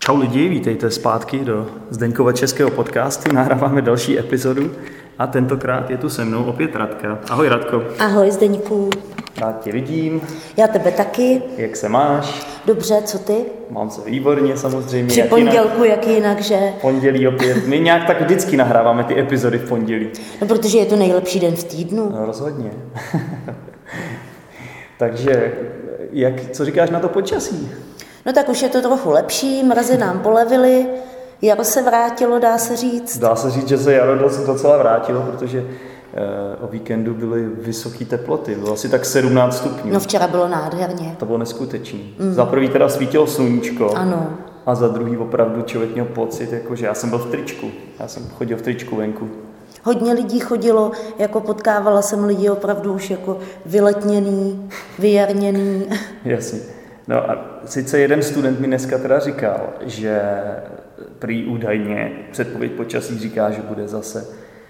Čau lidi, vítejte zpátky do Zdeňkova českého podcastu, nahráváme další epizodu a tentokrát je tu se mnou opět Radka. Ahoj Radko. Ahoj Zdeňku. Rád tě vidím. Já tebe taky. Jak se máš? Dobře, co ty? Mám se výborně samozřejmě. Při pondělku, jak jinak, že? Pondělí opět. My nějak tak vždycky nahráváme ty epizody v pondělí. No, protože je to nejlepší den v týdnu. No, rozhodně. Takže, co říkáš na to počasí? No tak už je to trochu lepší, mrazy nám polevily, jaro se vrátilo, dá se říct. Dá se říct, že se jaro docela vrátilo, protože o víkendu byly vysoké teploty, bylo asi tak 17 stupňů. No včera bylo nádherně. To bylo neskutečný. Za prvý teda svítilo sluníčko. Ano. A za druhý opravdu člověk měl pocit, že já jsem byl v tričku. Já jsem chodil v tričku venku. Hodně lidí chodilo, jako potkávala jsem lidi opravdu už jako vyletněný, vyjarněný. Jasně. No a sice jeden student mi dneska teda říkal, že prý údajně předpověď počasí říká, že bude zase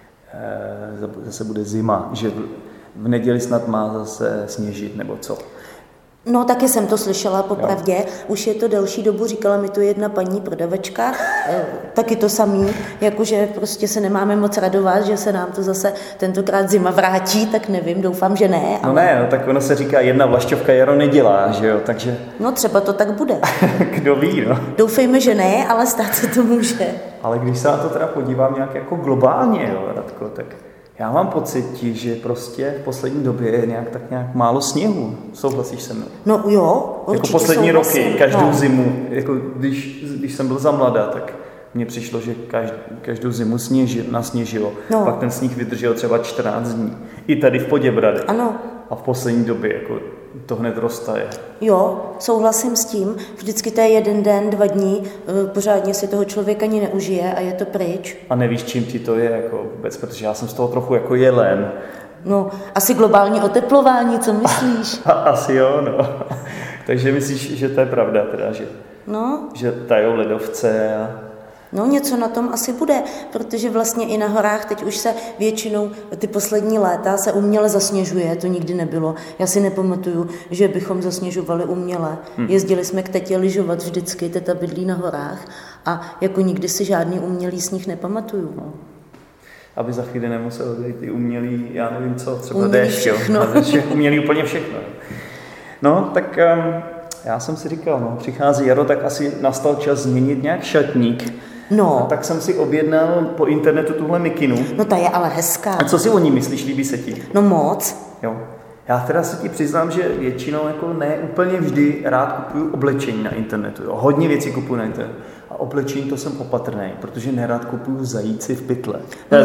bude zima, že v neděli snad má zase sněžit, nebo co? No, taky jsem to slyšela popravdě. Už je to delší dobu, říkala mi to jedna paní prodavačka, taky to samý, jakože prostě se nemáme moc radovat, že se nám to zase tentokrát zima vrátí, tak nevím, doufám, že ne. Ale... No ne, tak ono se říká, jedna vlašťovka jaro nedělá, že jo, takže... No třeba to tak bude. Kdo ví, no. Doufejme, že ne, ale stát se to může. Ale když se na to teda podívám nějak jako globálně, jo, Radko, tak... Já mám pocit, že prostě v poslední době je nějak málo sněhu. Souhlasíš se mnou? No jo, určitě jako poslední souhlasím. roky, každou zimu, jako když jsem byl za mladá, tak mně přišlo, že každou zimu nasněžilo. No. Pak ten sníh vydržel třeba 14 dní. I tady v Poděbradech. Ano. A v poslední době jako to hned roztaje. Jo, souhlasím s tím. Vždycky to je 1 den, 2 dní, pořádně si toho člověk ani neužije a je to pryč. A nevíš, čím ti to je jako vůbec, protože já jsem z toho trochu jako jelen. No, asi globální oteplování, co myslíš? Asi jo, no. Takže myslíš, že to je pravda teda, že tajou ledovce a... No něco na tom asi bude, protože vlastně i na horách teď už se většinou ty poslední léta se uměle zasněžuje, to nikdy nebylo. Já si nepamatuju, že bychom zasněžovali uměle. Jezdili jsme k tetě lyžovat vždycky, teta bydlí na horách a jako nikdy si žádný umělý sníh nepamatuju. No. Aby za chvíli nemusel být i umělý, já nevím co, třeba déšť. Umělý úplně všechno. No, tak já jsem si říkal, přichází jaro, tak asi nastal čas změnit nějak šatník. No. A tak jsem si objednal po internetu tuhle mikinu. No ta je ale hezká. A co si o ní myslíš, líbí se ti? No moc. Jo. Já teda se ti přiznám, že většinou jako ne úplně vždy rád kupuju oblečení na internetu. Jo. Hodně věcí kupuju na internetu. A oblečení to jsem opatrný, protože nerad kupuju zajíce v pytli.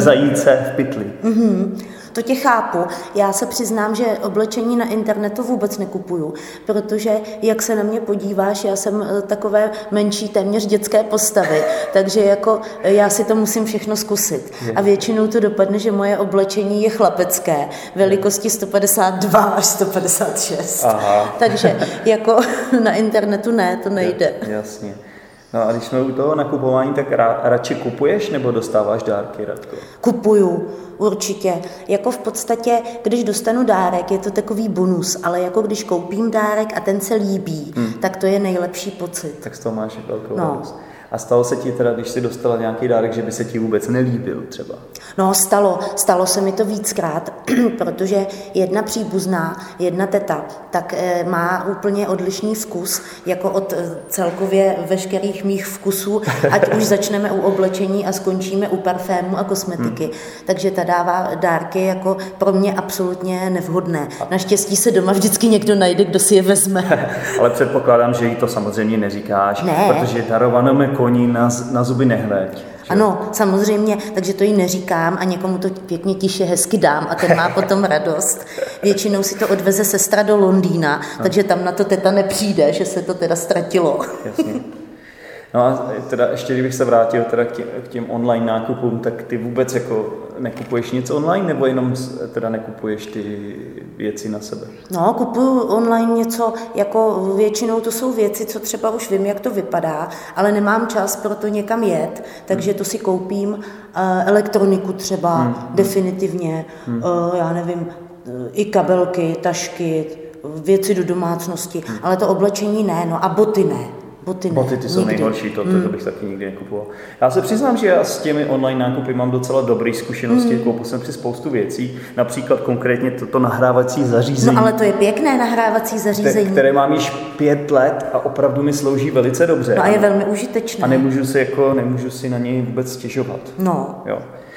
To tě chápu. Já se přiznám, že oblečení na internetu vůbec nekupuju, protože jak se na mě podíváš, já jsem takové menší, téměř dětské postavy, takže jako já si to musím všechno zkusit. A většinou to dopadne, že moje oblečení je chlapecké, velikosti 152 až 156. Aha. Takže jako na internetu ne, to nejde. Jasně. No a když jsme u toho nakupování, tak radši kupuješ nebo dostáváš dárky, Radko? Kupuju, určitě. Jako v podstatě, když dostanu dárek, je to takový bonus, ale jako když koupím dárek a ten se líbí, tak to je nejlepší pocit. Tak z toho máš velkou radost. A stalo se ti teda, když jsi dostala nějaký dárek, že by se ti vůbec nelíbil třeba? No, stalo se mi to víckrát, protože jedna příbuzná, jedna teta, tak má úplně odlišný vkus, jako od celkově veškerých mých vkusů, ať už začneme u oblečení a skončíme u parfému a kosmetiky. Takže ta dává dárky jako pro mě absolutně nevhodné. Naštěstí se doma vždycky někdo najde, kdo si je vezme. Ale předpokládám, že jí to samozřejmě neříkáš, ne. Protože darovanému koni na zuby nehleď. Ano, samozřejmě, takže to jí neříkám a někomu to pěkně tiše hezky dám a ten má potom radost. Většinou si to odveze sestra do Londýna, takže tam na to teta nepřijde, že se to teda ztratilo. Jasně. No a teda ještě kdybych se vrátil teda k těm online nákupům, tak ty vůbec jako nekupuješ nic online, nebo jenom teda nekupuješ ty věci na sebe? No, kupuju online něco, jako většinou to jsou věci, co třeba už vím, jak to vypadá, ale nemám čas pro to někam jet, takže to si koupím elektroniku třeba definitivně, já nevím, i kabelky, tašky, věci do domácnosti, ale to oblečení ne, no a boty ne. Boty ne. Boty ty jsou nejhorší, to bych taky nikdy nekupoval. Já se přiznám, že já s těmi online nákupy mám docela dobré zkušenosti, koupil jsem si spoustu věcí, například konkrétně toto nahrávací zařízení. No ale to je pěkné nahrávací zařízení. Které mám již 5 let a opravdu mi slouží velice dobře. No a je velmi užitečné. A nemůžu si na něj vůbec stěžovat. No. Jo.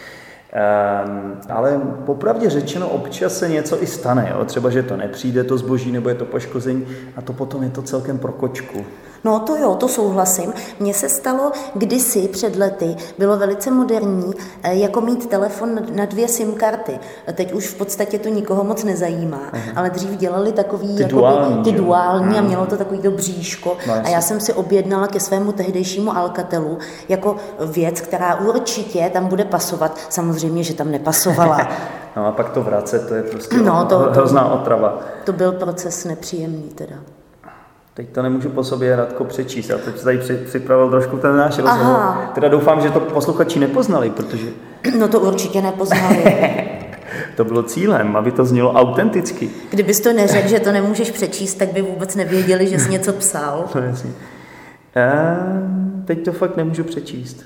Ale popravdě řečeno občas se něco i stane, jo? Třeba, že to nepřijde, to zboží, nebo je to poškození a to potom je to celkem pro kočku. No to jo, to souhlasím. Mně se stalo kdysi před lety, bylo velice moderní, jako mít telefon na 2 SIM karty. Teď už v podstatě to nikoho moc nezajímá, ale dřív dělali takový ty duální a mělo to takový to bříško. No, a já jsem si objednala ke svému tehdejšímu Alcatelu jako věc, která určitě tam bude pasovat. Samozřejmě, že tam nepasovala. No a pak to vracet, to je prostě hrozná otrava. To byl proces nepříjemný teda. Teď to nemůžu po sobě, Radko, přečíst. Já teď tady připravil trošku ten náš rozhovor. Teda doufám, že to posluchači nepoznali, protože... No to určitě nepoznali. To bylo cílem, aby to znělo autenticky. Kdybys to neřekl, že to nemůžeš přečíst, tak by vůbec nevěděli, že jsi něco psal. No jasně. Teď to fakt nemůžu přečíst.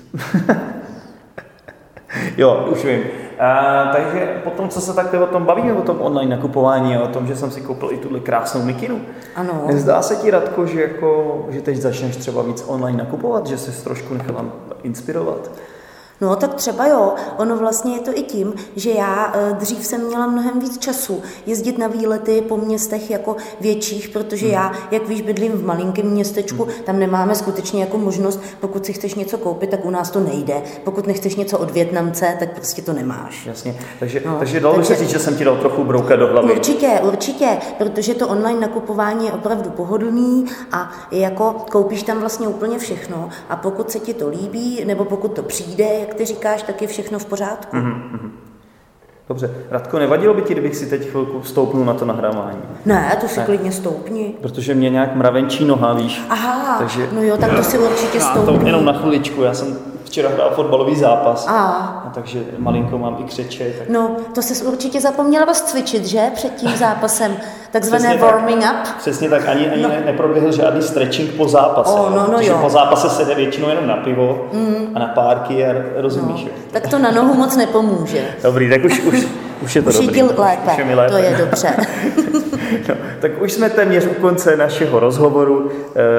Jo, už vím. Takže potom, co se takhle o tom bavíme, o tom online nakupování a o tom, že jsem si koupil i tuhle krásnou mikinu. Ano. Nezdá se ti, Radko, že teď začneš třeba víc online nakupovat, že jsi trošku nechala inspirovat? No tak třeba jo, ono vlastně je to i tím, že já dřív jsem měla mnohem víc času jezdit na výlety po městech jako větších, protože já, jak víš, bydlím v malinkém městečku, tam nemáme skutečně jako možnost, pokud si chceš něco koupit, tak u nás to nejde, pokud nechceš něco od Vietnamce, tak prostě to nemáš. Jasně, takže dalo by se říct, že jsem ti dal trochu brouka do hlavy. Určitě, protože to online nakupování je opravdu pohodlný a jako koupíš tam vlastně úplně všechno a pokud se ti to líbí, nebo pokud to přijde, jak ty říkáš, tak je všechno v pořádku. Dobře. Radko, nevadilo by ti, kdybych si teď chvilku stoupnul na to nahrávání? Ne, to si klidně stoupni. Protože mě nějak mravenčí noha, víš. Aha, takže no jo, tak to si určitě stoupni. To jenom na chviličku, já jsem včera hrál fotbalový zápas, takže malinko mám i křeče. Tak... No, to jsi určitě zapomněla rozcvičit, že? Před tím zápasem, takzvané warming up. Přesně tak, ani neproběhl žádný stretching po zápase. Protože po zápase se jde většinou jenom na pivo a na párky a rozumíš. Tak to na nohu moc nepomůže. Dobrý, tak už je to dobrý. Už je lépe, to je dobře. No, tak už jsme téměř u konce našeho rozhovoru.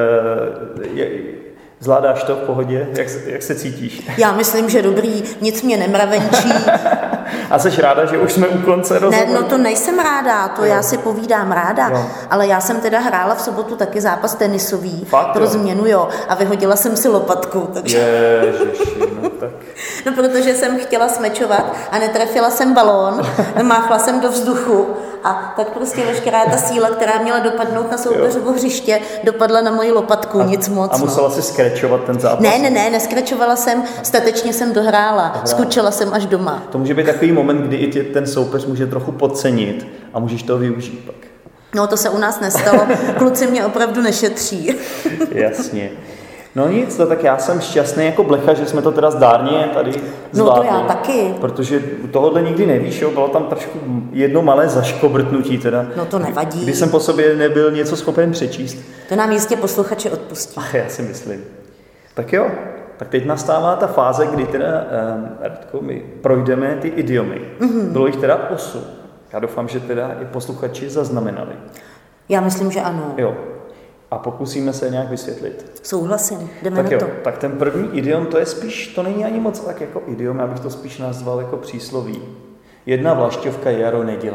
Zvládáš to v pohodě? Jak se cítíš? Já myslím, že dobrý, nic mě nemravenčí. A jsi ráda, že už jsme u konce rozhovoru? Ne, no to nejsem ráda, to já si povídám ráda, ale já jsem teda hrála v sobotu taky zápas tenisový. Fakt, pro změnu, a vyhodila jsem si lopatku. Takže... Ježiši, no tak... No protože jsem chtěla smečovat a netrefila jsem balón, máchla jsem do vzduchu a tak prostě veškerá ta síla, která měla dopadnout na soupeřovo hřiště, dopadla na moji lopatku, nic moc. A musela si skrečovat ten zápas? Ne, neskrečovala jsem, statečně jsem dohrála, skučila jsem až doma. To může být takový moment, kdy i tě ten soupeř může trochu podcenit a můžeš toho využít pak. No to se u nás nestalo, kluci mě opravdu nešetří. Jasně. No nic, tak já jsem šťastný jako blecha, že jsme to teda zdárně tady zvládli. No to já taky. Protože tohohle nikdy nevíš, bylo tam trošku jedno malé zaškobrtnutí teda. No to nevadí. Když jsem po sobě nebyl něco schopen přečíst. To nám jistě posluchači odpustí. Já si myslím. Tak jo, tak teď nastává ta fáze, kdy teda, Radko, my projdeme ty idiomy. Bylo jich teda 8. Já doufám, že teda i posluchači zaznamenali. Já myslím, že ano. Jo. A pokusíme se nějak vysvětlit. Souhlasím, jdeme tak na to. Tak ten první idiom, to je spíš, to není ani moc tak jako idiom, já bych to spíš nazval jako přísloví. Jedna vlašťovka jaro nedělá.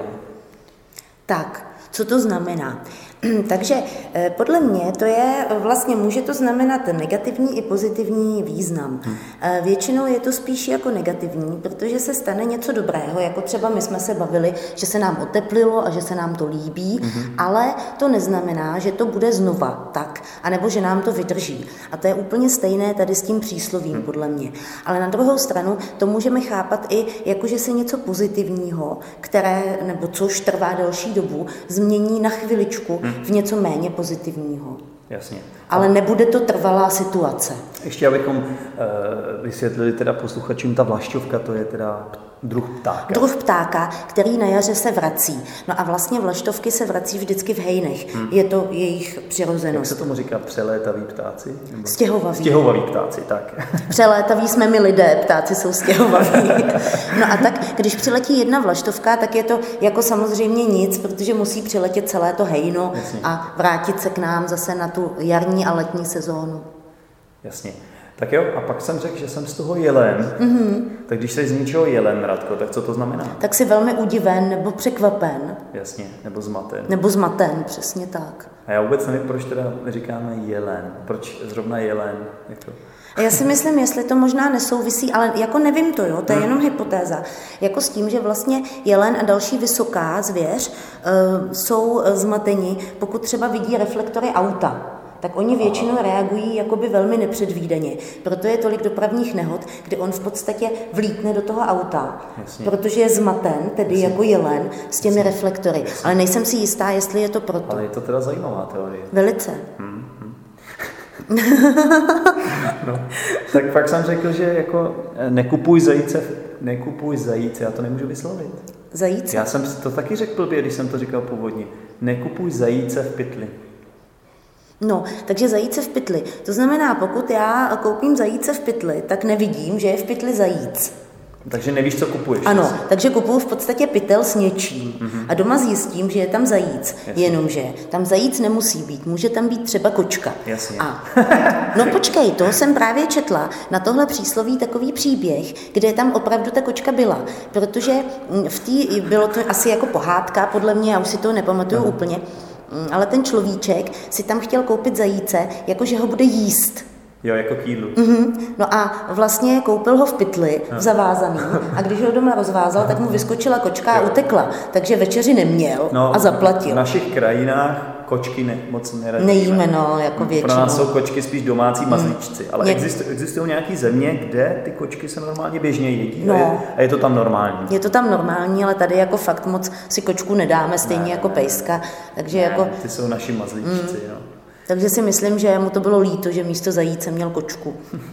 Tak, co to znamená? Takže podle mě to je vlastně, může to znamenat negativní i pozitivní význam. Většinou je to spíš jako negativní, protože se stane něco dobrého, jako třeba my jsme se bavili, že se nám oteplilo a že se nám to líbí, ale to neznamená, že to bude znova tak, anebo že nám to vydrží. A to je úplně stejné tady s tím příslovím, podle mě. Ale na druhou stranu to můžeme chápat i jako, že se něco pozitivního, které, nebo což trvá delší dobu, změní na chviličku v něco méně pozitivního. Jasně. Ale nebude to trvalá situace. Ještě abychom vysvětlili teda posluchačům, ta vlašťovka, to je teda druh ptáka. Druh ptáka, který na jaře se vrací. No a vlastně vlaštovky se vrací vždycky v hejnech. Je to jejich přirozenost. Jak se tomu říká? Přelétaví ptáci? Stěhovaví. Stěhovaví ptáci, tak. Přelétaví jsme my lidé, ptáci jsou stěhovaví. No a tak, když přiletí jedna vlaštovka, tak je to jako samozřejmě nic, protože musí přiletět celé to hejno a vrátit se k nám zase na tu jarní a letní sezónu. Jasně. Tak jo, a pak jsem řekl, že jsem z toho jelen. Tak když jsi z ničeho jelen, Radko, tak co to znamená? Tak jsi velmi udiven nebo překvapen. Jasně, nebo zmaten. Nebo zmaten, přesně tak. A já vůbec nevím, proč teda říkáme jelen. Proč zrovna jelen? Jako... Já si myslím, jestli to možná nesouvisí, ale jako nevím to, jo, to je jenom hypotéza. Jako s tím, že vlastně jelen a další vysoká zvěř jsou zmateni, pokud třeba vidí reflektory auta. Tak oni většinou reagují jakoby velmi nepředvídaně. Proto je tolik dopravních nehod, kdy on v podstatě vlítne do toho auta, protože je zmaten, tedy jako jelen, s těmi reflektory. Ale nejsem si jistá, jestli je to proto. Ale je to teda zajímavá teorie. Velice. No, tak pak jsem řekl, že jako nekupuj zajíce, já to nemůžu vyslovit. Zajíce? Já jsem to taky řekl blbě, když jsem to říkal původně. Nekupuj zajíce v pytli. No, takže zajíce v pytli. To znamená, pokud já koupím zajíce v pytli, tak nevidím, že je v pytli zajíc. Takže nevíš, co kupuješ. Ano, takže kupuju v podstatě pytel s něčím. A doma zjistím, že je tam zajíc. Jasně. Jenomže tam zajíc nemusí být, může tam být třeba kočka. Jasně. No počkej, to jsem právě četla na tohle přísloví takový příběh, kde tam opravdu ta kočka byla. Protože bylo to asi jako pohádka, podle mě, já už si to nepamatuju úplně, ale ten človíček si tam chtěl koupit zajíce, jakože ho bude jíst. Jo, jako kýdlu. No a vlastně koupil ho v pytli, v zavázaný, a když ho doma rozvázal, tak mu vyskočila kočka a utekla. Takže večeři neměl a zaplatil. V našich krajinách kočky moc neradíme. Nejíme, jako většinou. Pro nás jsou kočky spíš domácí mazlíčci, ale existují nějaké země, kde ty kočky se normálně běžně jedí a je to tam normální. Je to tam normální, ale tady jako fakt moc si kočku nedáme, stejně jako pejska. Takže jako... Ty jsou naši mazlíčci, Takže si myslím, že mu to bylo líto, že místo zajíce měl kočku.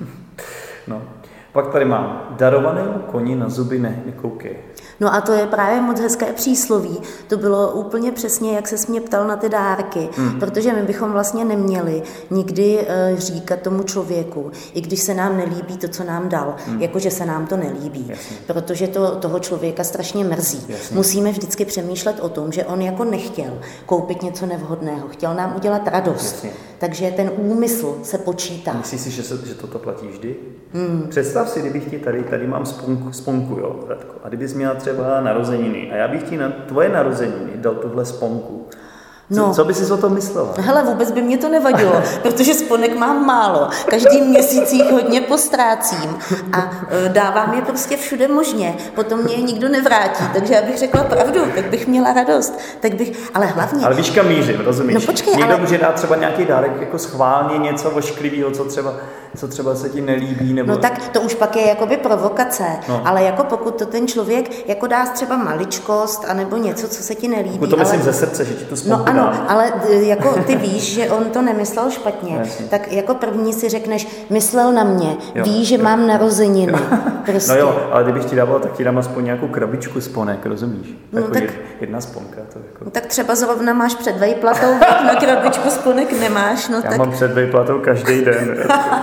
No, pak tady mám darovanému koni na zuby nekoukej. No a to je právě moc hezké přísloví. To bylo úplně přesně, jak ses mě ptal na ty dárky, protože my bychom vlastně neměli nikdy říkat tomu člověku, i když se nám nelíbí to, co nám dal, jakože se nám to nelíbí, protože to toho člověka strašně mrzí. Musíme vždycky přemýšlet o tom, že on jako nechtěl koupit něco nevhodného, chtěl nám udělat radost. Takže ten úmysl se počítá. Myslíš si, že toto platí vždy? Představ si, kdybych ti tady mám sponku, jo, Radko, a kdybys měla třeba narozeniny a já bych ti na tvoje narozeniny dal tuhle sponku. Co bys si o tom myslela? Hele, vůbec by mě to nevadilo, protože sponek mám málo. Každý měsíc jich hodně postrácím a dávám je prostě všude možně. Potom mě je nikdo nevrátí, takže já bych řekla pravdu, tak bych měla radost. Ale hlavně... Ale víš, kam mířím, rozumíš? No počkej, někdo může dát třeba nějaký dárek jako schválně něco ošklivého, co třeba se ti nelíbí, nebo... No tak to už pak je jakoby provokace, ale jako pokud to ten člověk jako dá třeba maličkost, anebo něco, co se ti nelíbí. To myslím ze srdce, že ti to sponku ano, ale jako ty víš, že on to nemyslel špatně, tak jako první si řekneš, myslel na mě, ví, že mám narozeniny. Prostě. No jo, ale kdybych ti dával, tak ti dám aspoň nějakou krabičku sponek, rozumíš? Tak jedna sponka. To jako... No tak třeba zrovna máš před vejplatou, na krabičku sponek nemáš. No, já mám před vejplatou každý den.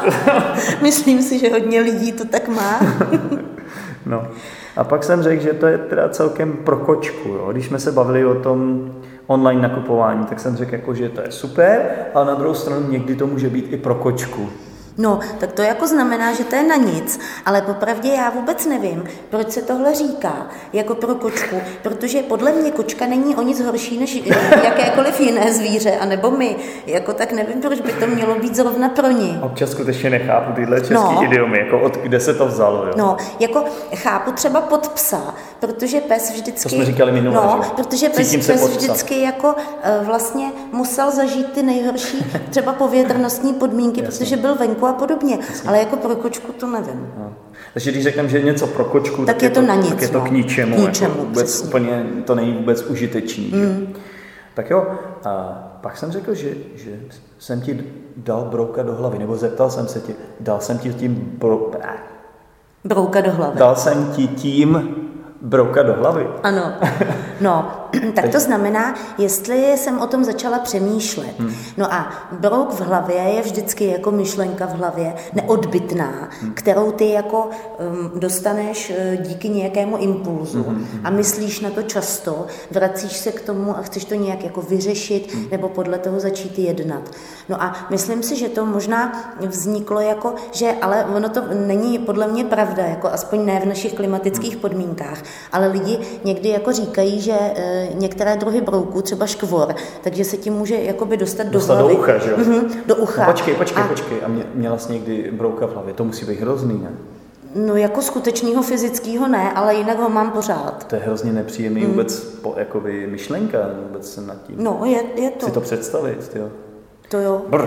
Myslím si, že hodně lidí to tak má. No. A pak jsem řekl, že to je teda celkem pro kočku. Jo? Když jsme se bavili o tom online nakupování, tak jsem řekl, jako, že to je super, ale na druhou stranu někdy to může být i pro kočku. No, tak to jako znamená, že to je na nic, ale popravdě já vůbec nevím, proč se tohle říká jako pro kočku, protože podle mě kočka není o nic horší než jakékoliv jiné zvíře, anebo my, jako tak nevím, proč by to mělo být zrovna pro ní. Občas skutečně nechápu tyhle český idiomy, jako kde se to vzalo, jo? No, jako chápu třeba pod psa, protože pes vždycky... To jsme říkali minule, protože pes vždycky jako vlastně musel zažít ty nejhorší třeba povětrnostní podmínky, protože byl venku a podobně, ale jako pro kočku to nevím. No. Takže když řekneme, že je něco pro kočku, tak je to na nic. Tak je to k ničemu. Jako vůbec úplně, to není vůbec užitečný. Tak jo, a pak jsem řekl, že jsem ti dal brouka do hlavy, nebo zeptal jsem se tě, dal jsem ti tím Brouka do hlavy. Dal jsem ti tím brouka do hlavy. Ano. No, tak to znamená, jestli jsem o tom začala přemýšlet. No a brouk v hlavě je vždycky jako myšlenka v hlavě neodbytná, kterou ty jako dostaneš díky nějakému impulzu a myslíš na to často, vracíš se k tomu a chceš to nějak jako vyřešit nebo podle toho začít jednat. No a myslím si, že to možná vzniklo jako, že ale ono to není podle mě pravda, jako aspoň ne v našich klimatických podmínkách, ale lidi někdy jako říkají, že některé druhy brouků, třeba škvor, takže se ti může jakoby dostat do hlavy. Do ucha, že jo? Do ucha. No, počkej. A měla jsi někdy brouka v hlavě? To musí být hrozný, ne? No jako skutečného fyzického ne, ale jinak ho mám pořád. To je hrozně nepříjemný vůbec jakoby myšlenka, vůbec nad tím. No, je to. Si to představit, jo? To jo. Brr.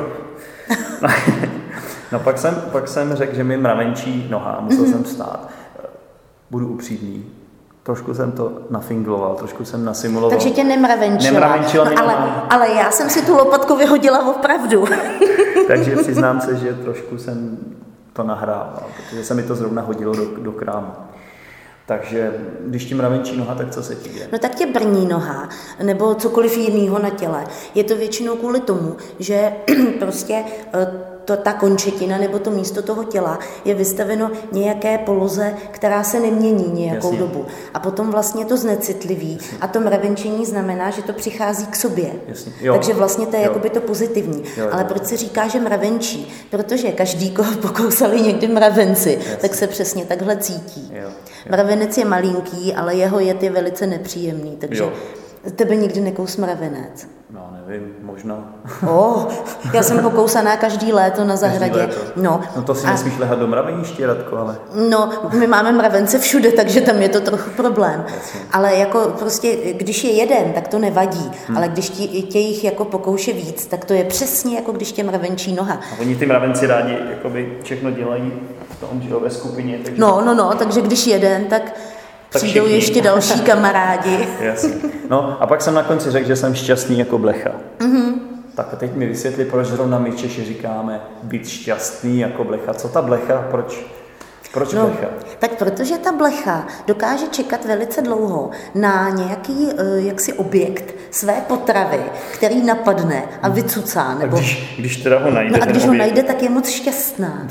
No pak jsem řekl, že mi mravenčí noha, musel jsem vstát. Budu upřímný. Trošku jsem to nafingloval, trošku jsem nasimuloval. Takže tě nemravenčila. Ale já jsem si tu lopatku vyhodila opravdu. Takže přiznám se, že trošku jsem to nahrával, protože se mi to zrovna hodilo do krámu. Takže když ti mravenčí noha, tak co se ti děje? No tak tě brní noha, nebo cokoliv jiného na těle. Je to většinou kvůli tomu, že prostě ta končetina nebo to místo toho těla je vystaveno nějaké poloze, která se nemění nějakou dobu. A potom vlastně to znecitliví. A to mravenčení znamená, že to přichází k sobě. Takže vlastně to je jakoby to pozitivní. Ale proč se říká, že mravenčí? Protože každý, koho pokousali někdy mravenci, tak se přesně takhle cítí. Mravenec je malinký, ale jeho jed je velice nepříjemný. Takže tebe nikdy nekous mravenec. No, nevím, možná. Já jsem pokousaná každý léto na zahradě. No to si nesmíš lehat do mraveniště, Radko, ale... No, my máme mravence všude, takže tam je to trochu problém. Jasně. Ale jako prostě, když je jeden, tak to nevadí. Ale když tě jich jako pokouše víc, tak to je přesně jako když tě mravenčí noha. A oni ty mravenci rádi jakoby všechno dělají v tom, že ve skupině. Takže... No, takže když jeden, tak přijdou ještě další kamarádi. Jasně. No a pak jsem na konci řekl, že jsem šťastný jako blecha. Tak a teď mi vysvětli, proč zrovna my Češi říkáme být šťastný jako blecha. Co ta blecha? Proč blecha? Tak protože ta blecha dokáže čekat velice dlouho na nějaký jaksi objekt své potravy, který napadne a vycucá. Nebo... A když teda ho najde. A když ho najde, tak je moc šťastná.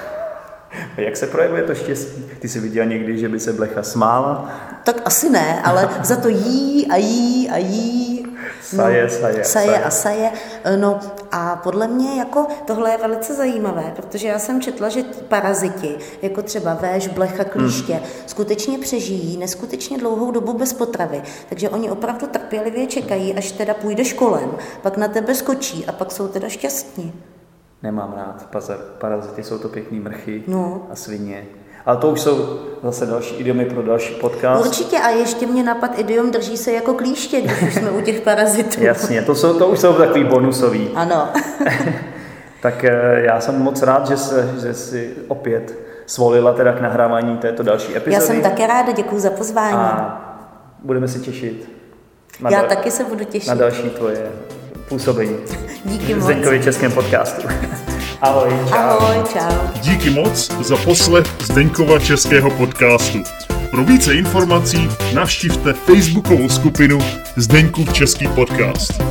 Jak se projevuje to štěstí? Ty jsi viděla někdy, že by se blecha smála? Tak asi ne, ale za to jí a jí a jí. Saje. No a podle mě jako tohle je velice zajímavé, protože já jsem četla, že paraziti, jako třeba véž, blecha, klíště, skutečně přežijí neskutečně dlouhou dobu bez potravy. Takže oni opravdu trpělivě čekají, až teda půjdeš kolem, pak na tebe skočí a pak jsou teda šťastní. Nemám rád parazity, jsou to pěkný mrchy a svině. Ale to už jsou zase další idiomy pro další podcast. Určitě a ještě mě napad idiom drží se jako klíště, když už jsme u těch parazitů. Jasně, to už jsou takový bonusový. Ano. Tak já jsem moc rád, že jsi opět svolila teda k nahrávání této další epizody. Já jsem také ráda, děkuji za pozvání. A budeme se těšit. Já taky se budu těšit. Na další tvoje působení. Díky moc. V Zdeňkově českém podcastu. Ahoj, čau. Ahoj, čau. Díky moc za poslech Zdeňkova českého podcastu. Pro více informací navštivte facebookovou skupinu Zdeňkův český podcast.